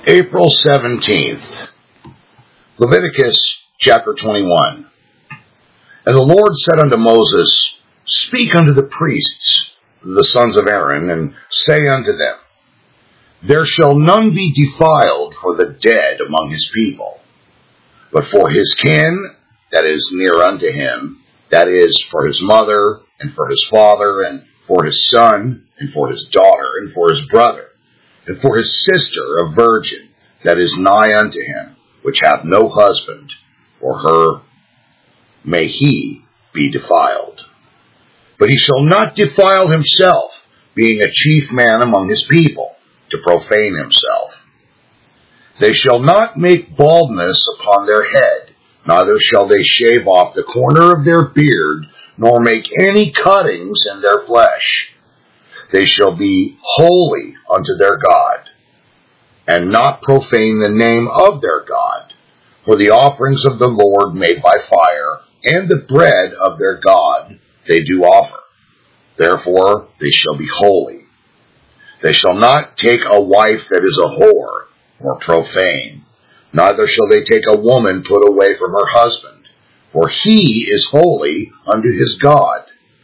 April 17th, Leviticus chapter 21. And the Lord said unto Moses, Speak unto the priests, the sons of Aaron, and say unto them, There shall none be defiled for the dead among his people, but for his kin that is near unto him, that is, for his mother, and for his father, and for his son, and for his daughter, and for his brother, and for his sister, a virgin, that is nigh unto him, which hath no husband, for her may he be defiled. But he shall not defile himself, being a chief man among his people, to profane himself. They shall not make baldness upon their head, neither shall they shave off the corner of their beard, nor make any cuttings in their flesh. They shall be holy unto their God, and not profane the name of their God. For the offerings of the Lord made by fire, and the bread of their God they do offer. Therefore they shall be holy. They shall not take a wife that is a whore, or profane. Neither shall they take a woman put away from her husband, for he is holy unto his God.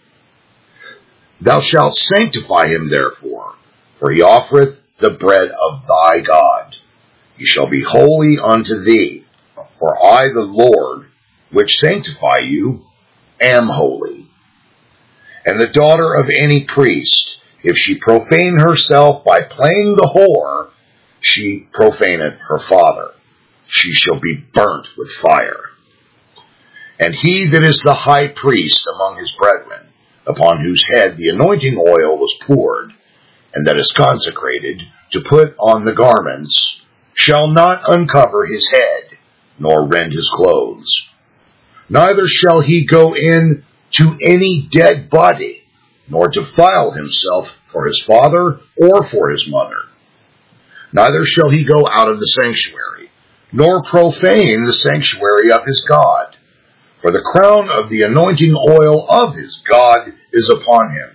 Thou shalt sanctify him therefore, for he offereth the bread of thy God. He shall be holy unto thee, for I, the Lord, which sanctify you, am holy. And the daughter of any priest, if she profane herself by playing the whore, she profaneth her father. She shall be burnt with fire. And he that is the high priest among his brethren, upon whose head the anointing oil was poured, and that is consecrated to put on the garments, shall not uncover his head, nor rend his clothes. Neither shall he go in to any dead body, nor defile himself for his father or for his mother. Neither shall he go out of the sanctuary, nor profane the sanctuary of his God. For the crown of the anointing oil of his God is upon him.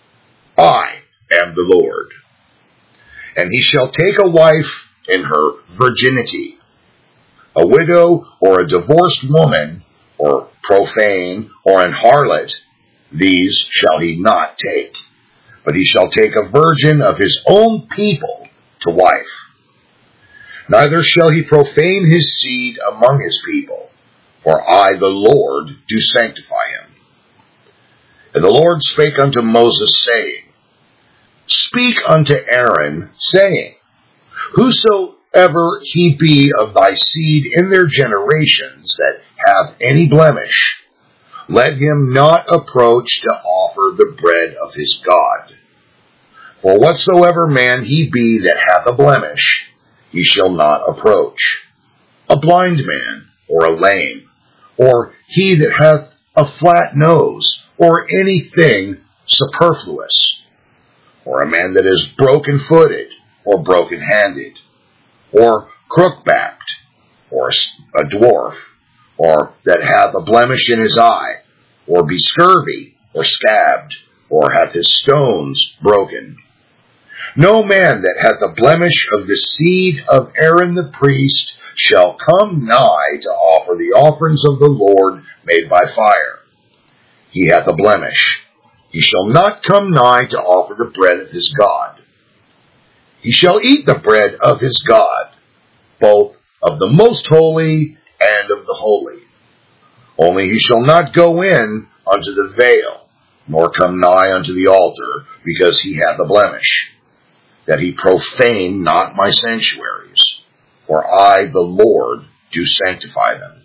I am the Lord. And he shall take a wife in her virginity. A widow or a divorced woman, or profane, or an harlot, these shall he not take. But he shall take a virgin of his own people to wife. Neither shall he profane his seed among his people, for I, the Lord, do sanctify him. And the Lord spake unto Moses, saying, Speak unto Aaron, saying, Whosoever he be of thy seed in their generations that hath any blemish, let him not approach to offer the bread of his God. For whatsoever man he be that hath a blemish, he shall not approach. A blind man, or a lame, or he that hath a flat nose, or anything superfluous, or a man that is broken-footed, or broken-handed, or crook-backed, or a dwarf, or that hath a blemish in his eye, or be scurvy, or scabbed, or hath his stones broken. No man that hath a blemish of the seed of Aaron the priest shall come nigh to offer the offerings of the Lord made by fire. He hath a blemish. He shall not come nigh to offer the bread of his God. He shall eat the bread of his God, both of the most holy and of the holy. Only he shall not go in unto the veil, nor come nigh unto the altar, because he hath a blemish, that he profane not my sanctuaries. For I, the Lord, do sanctify them.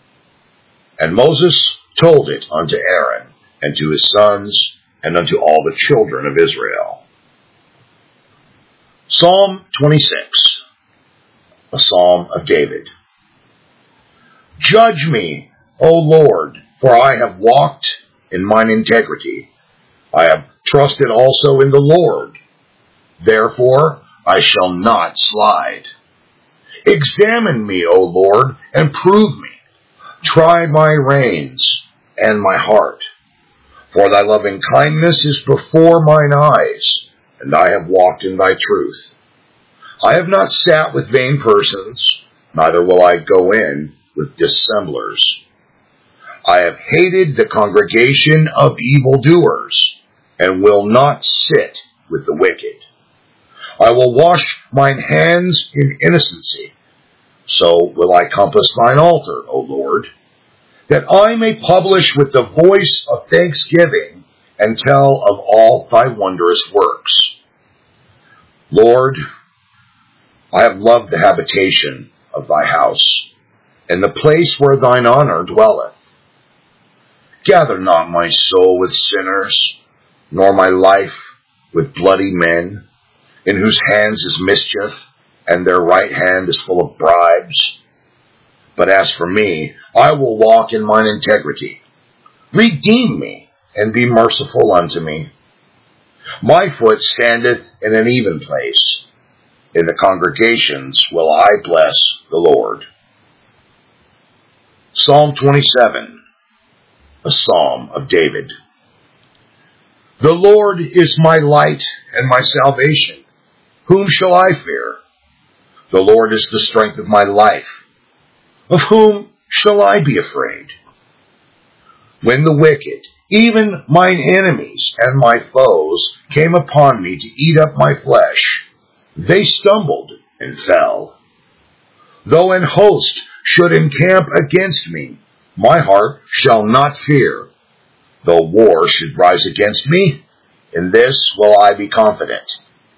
And Moses told it unto Aaron, and to his sons, and unto all the children of Israel. Psalm 26, a psalm of David. Judge me, O Lord, for I have walked in mine integrity. I have trusted also in the Lord. Therefore I shall not slide. Examine me, O Lord, and prove me. Try my reins and my heart. For thy loving kindness is before mine eyes, and I have walked in thy truth. I have not sat with vain persons, neither will I go in with dissemblers. I have hated the congregation of evildoers, and will not sit with the wicked. I will wash mine hands in innocency. So will I compass thine altar, O Lord, that I may publish with the voice of thanksgiving and tell of all thy wondrous works. Lord, I have loved the habitation of thy house, and the place where thine honor dwelleth. Gather not my soul with sinners, nor my life with bloody men, in whose hands is mischief, and their right hand is full of bribes. But as for me, I will walk in mine integrity. Redeem me, and be merciful unto me. My foot standeth in an even place. In the congregations will I bless the Lord. Psalm 27, a psalm of David. The Lord is my light and my salvation. Whom shall I fear? The Lord is the strength of my life. Of whom shall I be afraid? When the wicked, even mine enemies and my foes, came upon me to eat up my flesh, they stumbled and fell. Though an host should encamp against me, my heart shall not fear. Though war should rise against me, in this will I be confident.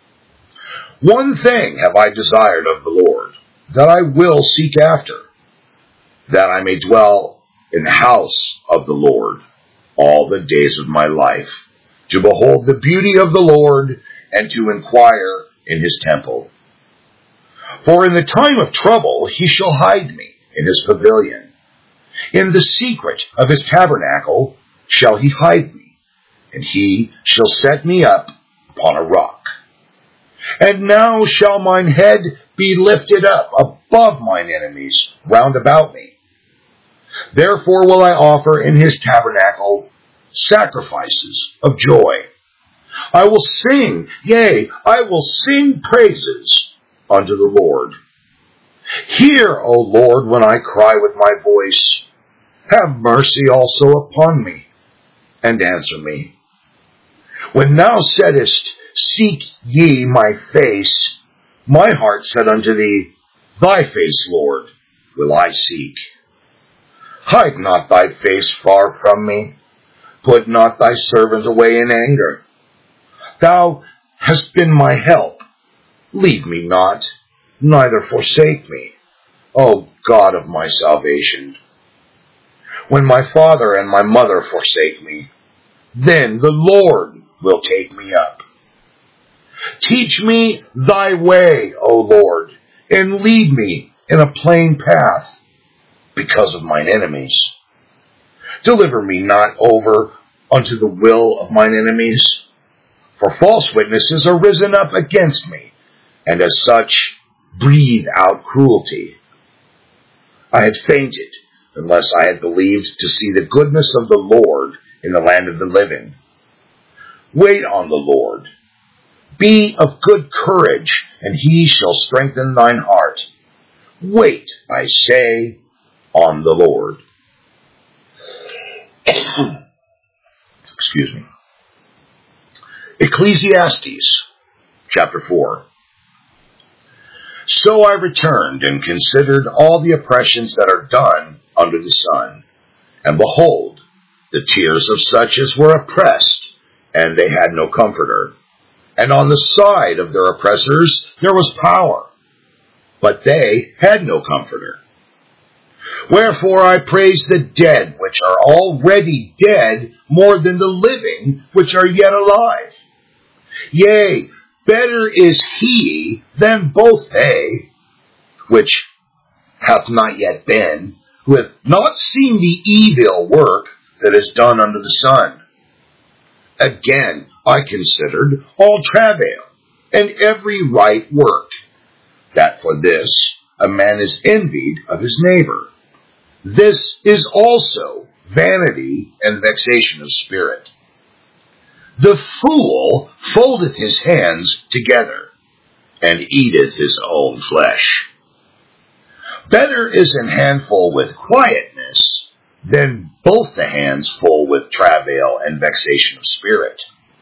One thing have I desired of the Lord, that I will seek after, that I may dwell in the house of the Lord all the days of my life, to behold the beauty of the Lord, and to inquire in his temple. For in the time of trouble he shall hide me in his pavilion. In the secret of his tabernacle shall he hide me, and he shall set me up upon a rock. And now shall mine head be lifted up above mine enemies round about me. Therefore will I offer in his tabernacle sacrifices of joy. I will sing, yea, I will sing praises unto the Lord. Hear, O Lord, when I cry with my voice. Have mercy also upon me, and answer me. When thou saidest, seek ye my face, my heart said unto thee, thy face, Lord, will I seek. Hide not thy face far from me. Put not thy servant away in anger. Thou hast been my help. Leave me not, neither forsake me, O God of my salvation. When my father and my mother forsake me, then the Lord will take me up. Teach me thy way, O Lord, and lead me in a plain path, because of mine enemies. Deliver me not over unto the will of mine enemies, for false witnesses are risen up against me, and as such breathe out cruelty. I had fainted, unless I had believed to see the goodness of the Lord in the land of the living. Wait on the Lord. Be of good courage, and he shall strengthen thine heart. Wait, I say, on the Lord. Excuse me. Ecclesiastes, chapter 4. So I returned and considered all the oppressions that are done under the sun. And behold, the tears of such as were oppressed, and they had no comforter. And on the side of their oppressors there was power, but they had no comforter. Wherefore I praise the dead which are already dead more than the living which are yet alive. Yea, better is he than both they, which hath not yet been, who hath not seen the evil work that is done under the sun. Again, I considered all travail, and every right work, that for this a man is envied of his neighbor. This is also vanity and vexation of spirit. The fool foldeth his hands together, and eateth his own flesh. Better is an handful with quietness than both the hands full with travail and vexation of spirit.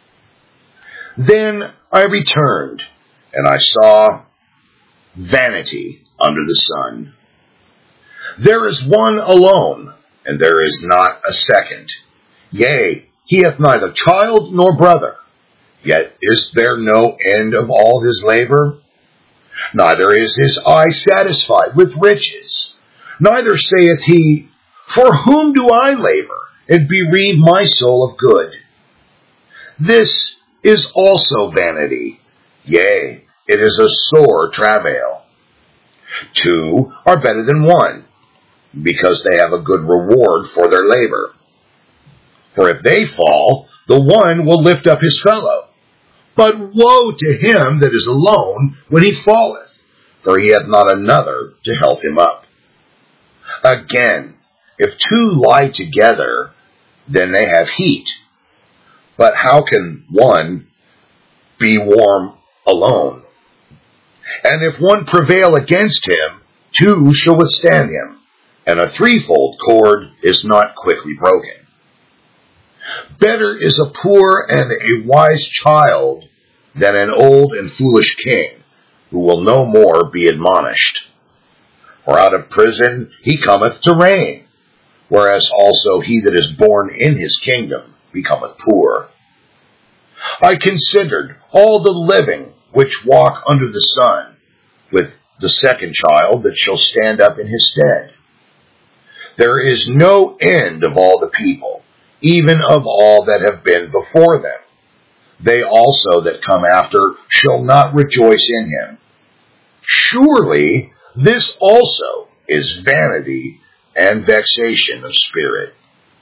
Then I returned, and I saw vanity under the sun. There is one alone, and there is not a second. Yea, he hath neither child nor brother. Yet is there no end of all his labor? Neither is his eye satisfied with riches. Neither saith he, For whom do I labor, and bereave my soul of good? This is also vanity. Yea, it is a sore travail. Two are better than one, because they have a good reward for their labor. For if they fall, the one will lift up his fellow. But woe to him that is alone when he falleth, for he hath not another to help him up. Again, if two lie together, then they have heat. But how can one be warm alone? And if one prevail against him, two shall withstand him, and a threefold cord is not quickly broken. Better is a poor and a wise child than an old and foolish king, who will no more be admonished. For out of prison he cometh to reign, whereas also he that is born in his kingdom becometh poor. I considered all the living which walk under the sun, with the second child that shall stand up in his stead. There is no end of all the people, even of all that have been before them. They also that come after shall not rejoice in him. Surely this also is vanity and vexation of spirit.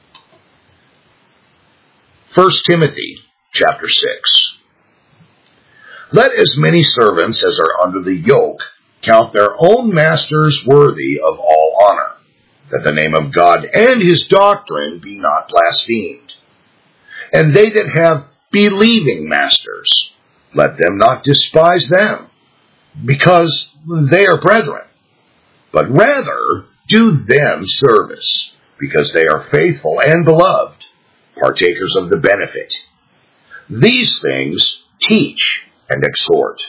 1 Timothy chapter 6. Let as many servants as are under the yoke count their own masters worthy of all honor, that the name of God and his doctrine be not blasphemed. And they that have believing masters, let them not despise them, because they are brethren, but rather do them service, because they are faithful and beloved, partakers of the benefit. These things teach and exhort.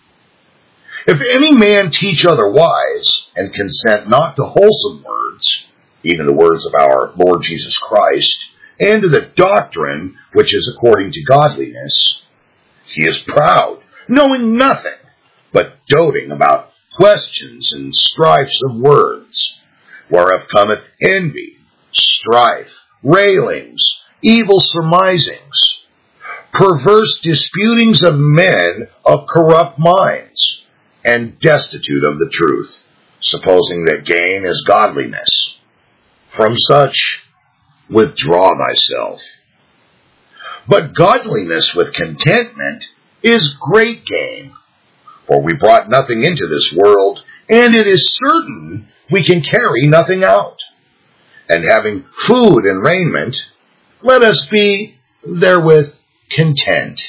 If any man teach otherwise, and consent not to wholesome words, even the words of our Lord Jesus Christ, and to the doctrine which is according to godliness, he is proud, knowing nothing, but doting about questions and strifes of words, whereof cometh envy, strife, railings, evil surmisings, perverse disputings of men of corrupt minds, and destitute of the truth, supposing that gain is godliness. From such withdraw thyself. But godliness with contentment is great gain. For we brought nothing into this world, and it is certain we can carry nothing out. And having food and raiment, let us be therewith content.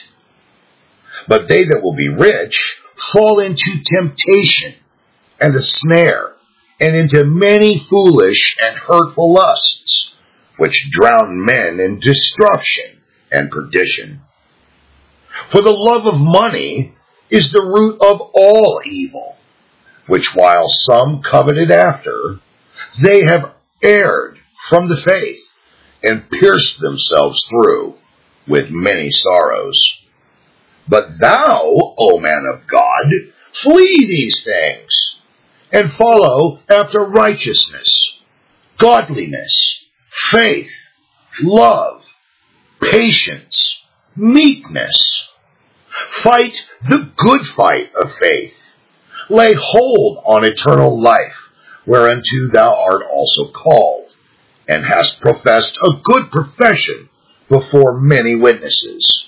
But they that will be rich fall into temptation and a snare, and into many foolish and hurtful lusts, which drown men in destruction and perdition. For the love of money is the root of all evil, which while some coveted after, they have erred from the faith, and pierced themselves through with many sorrows. But thou, O man of God, flee these things, and follow after righteousness, godliness, faith, love, patience, meekness. Fight the good fight of faith. Lay hold on eternal life, whereunto thou art also called, and hast professed a good profession before many witnesses.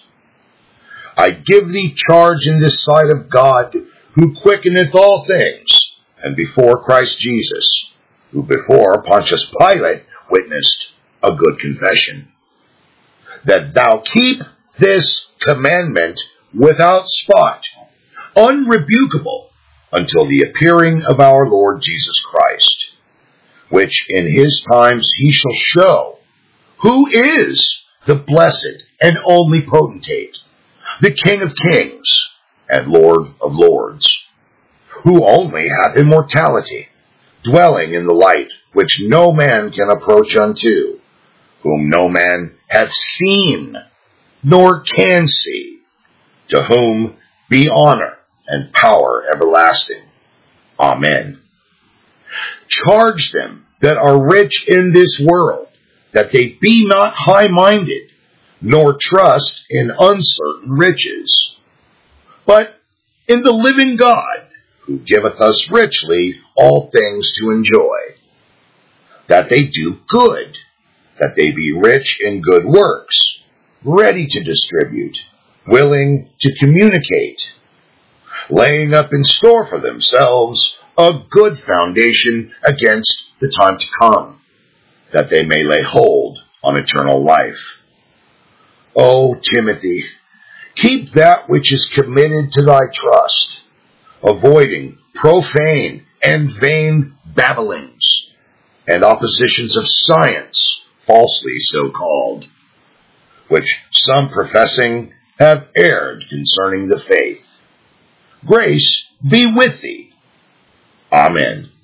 I give thee charge in this sight of God, who quickeneth all things, and before Christ Jesus, who before Pontius Pilate witnessed a good confession, that thou keep this commandment without spot, unrebukable, until the appearing of our Lord Jesus Christ, which in his times he shall show, who is the blessed and only potentate, the King of kings and Lord of lords, who only hath immortality, dwelling in the light which no man can approach unto, whom no man hath seen, nor can see, to whom be honor and power everlasting. Amen. Charge them that are rich in this world, that they be not high-minded, nor trust in uncertain riches, but in the living God, who giveth us richly all things to enjoy, that they do good, that they be rich in good works, ready to distribute, willing to communicate, laying up in store for themselves a good foundation against the time to come, that they may lay hold on eternal life. O Timothy, keep that which is committed to thy trust, avoiding profane and vain babblings, and oppositions of science, falsely so called, which some professing have erred concerning the faith. Grace be with thee. Amen.